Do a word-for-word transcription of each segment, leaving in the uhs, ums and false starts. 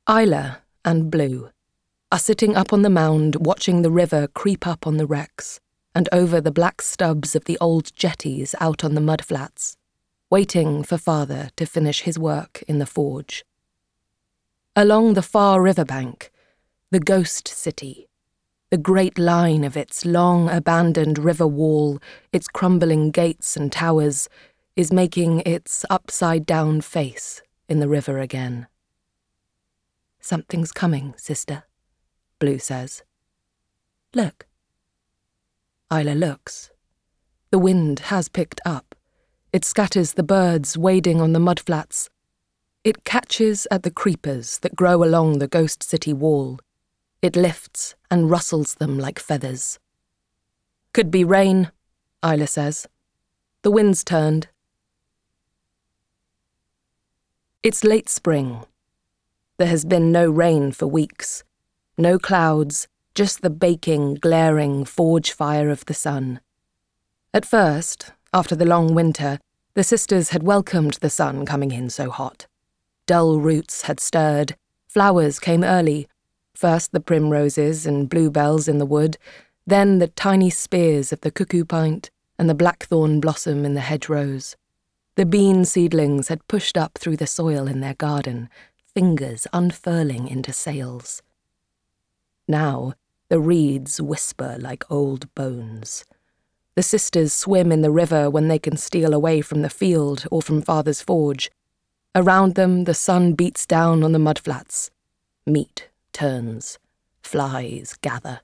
Isla and Blue are sitting up on the mound watching the river creep up on the wrecks and over the black stubs of the old jetties out on the mudflats, waiting for father to finish his work in the forge. Along the far riverbank, the ghost city, the great line of its long abandoned river wall, its crumbling gates and towers, is making its upside-down face in the river again. "Something's coming, sister," Blue says. "Look." Isla looks. The wind has picked up. It scatters the birds wading on the mudflats. It catches at the creepers that grow along the ghost city wall. It lifts and rustles them like feathers. "Could be rain," Isla says. "The wind's turned." It's late spring. There has been no rain for weeks. No clouds, just the baking, glaring forge fire of the sun. At first, after the long winter, the sisters had welcomed the sun coming in so hot. Dull roots had stirred, flowers came early, first the primroses and bluebells in the wood, then the tiny spears of the cuckoo pint and the blackthorn blossom in the hedgerows. The bean seedlings had pushed up through the soil in their garden, fingers unfurling into sails. Now, the reeds whisper like old bones. The sisters swim in the river when they can steal away from the field or from father's forge. Around them, the sun beats down on the mudflats. Meat turns. Flies gather.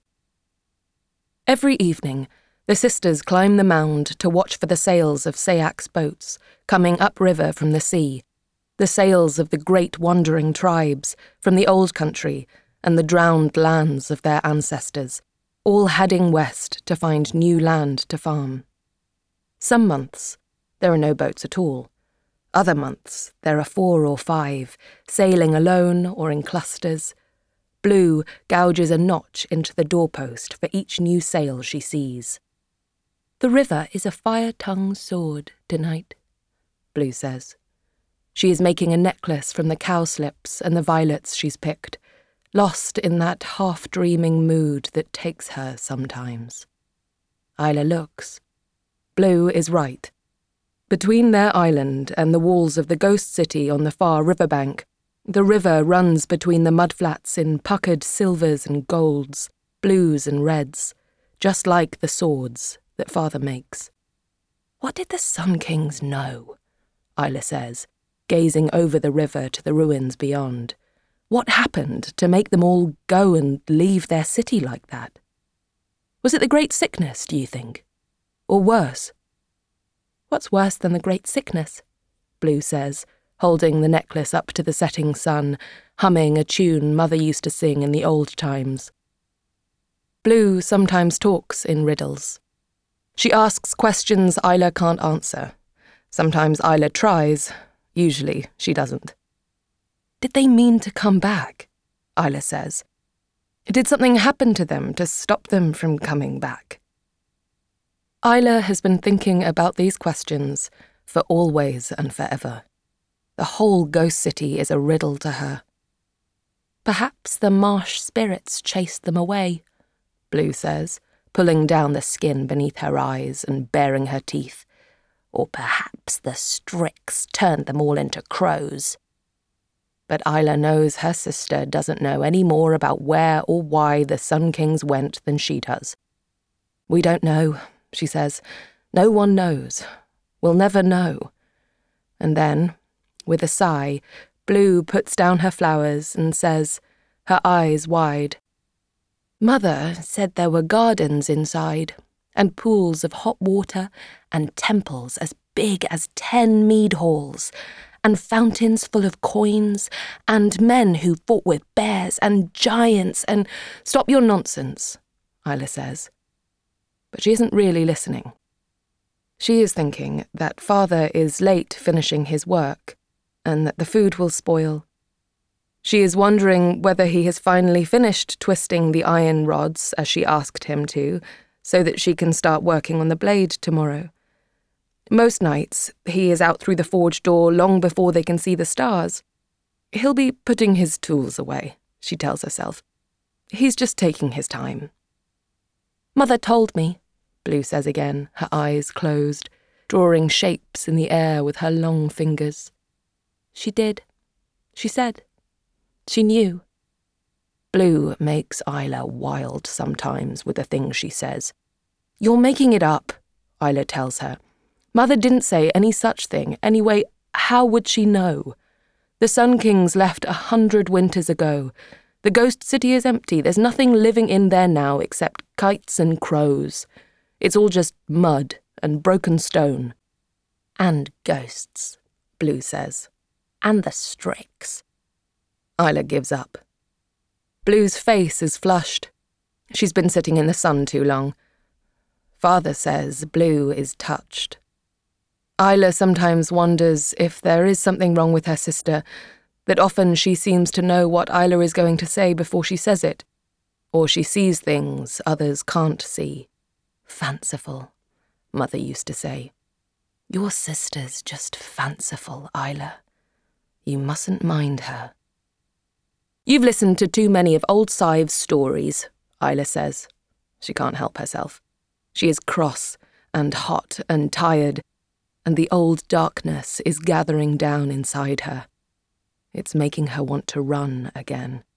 Every evening, the sisters climb the mound to watch for the sails of Sayak's boats coming upriver from the sea, the sails of the great wandering tribes from the old country and the drowned lands of their ancestors, all heading west to find new land to farm. Some months, there are no boats at all. Other months, there are four or five, sailing alone or in clusters. Blue gouges a notch into the doorpost for each new sail she sees. "The river is a fire-tongued sword tonight," Blue says. She is making a necklace from the cowslips and the violets she's picked, lost in that half-dreaming mood that takes her sometimes. Isla looks. Blue is right. Between their island and the walls of the ghost city on the far riverbank, the river runs between the mudflats in puckered silvers and golds, blues and reds, just like the swords that father makes. "What did the Sun Kings know?" Isla says, gazing over the river to the ruins beyond. "What happened to make them all go and leave their city like that? Was it the Great Sickness, do you think? Or worse?" "What's worse than the Great Sickness?" Blue says, holding the necklace up to the setting sun, humming a tune Mother used to sing in the old times. Blue sometimes talks in riddles. She asks questions Isla can't answer. Sometimes Isla tries. Usually she doesn't. "Did they mean to come back?" Isla says. "Did something happen to them to stop them from coming back?" Isla has been thinking about these questions for always and forever. The whole ghost city is a riddle to her. "Perhaps the marsh spirits chased them away," Blue says, pulling down the skin beneath her eyes and baring her teeth. "Or perhaps the Strix turned them all into crows." But Isla knows her sister doesn't know any more about where or why the Sun Kings went than she does. "We don't know," she says. "No one knows. We'll never know." And then, with a sigh, Blue puts down her flowers and says, her eyes wide, "Mother said there were gardens inside, and pools of hot water, and temples as big as ten mead halls, and fountains full of coins, and men who fought with bears and giants and—" "Stop your nonsense," Isla says. But she isn't really listening. She is thinking that father is late finishing his work, and that the food will spoil. She is wondering whether he has finally finished twisting the iron rods as she asked him to, so that she can start working on the blade tomorrow. Most nights, he is out through the forge door long before they can see the stars. He'll be putting his tools away, she tells herself. He's just taking his time. Mother told me, Blue says again, her eyes closed, drawing shapes in the air with her long fingers. She did. She said. She knew. Blue makes Isla wild sometimes with the things she says. You're making it up, Isla tells her. Mother didn't say any such thing. Anyway, how would she know? The Sun Kings left a hundred winters ago. The ghost city is empty. There's nothing living in there now except kites and crows. It's all just mud and broken stone. And ghosts, Blue says. And the Strix. Isla gives up. Blue's face is flushed. She's been sitting in the sun too long. Father says Blue is touched. Isla sometimes wonders if there is something wrong with her sister, that often she seems to know what Isla is going to say before she says it, or she sees things others can't see. Fanciful, Mother used to say. Your sister's just fanciful, Isla. You mustn't mind her. You've listened to too many of old Sive's stories, Isla says. She can't help herself. She is cross and hot and tired, and the old darkness is gathering down inside her. It's making her want to run again.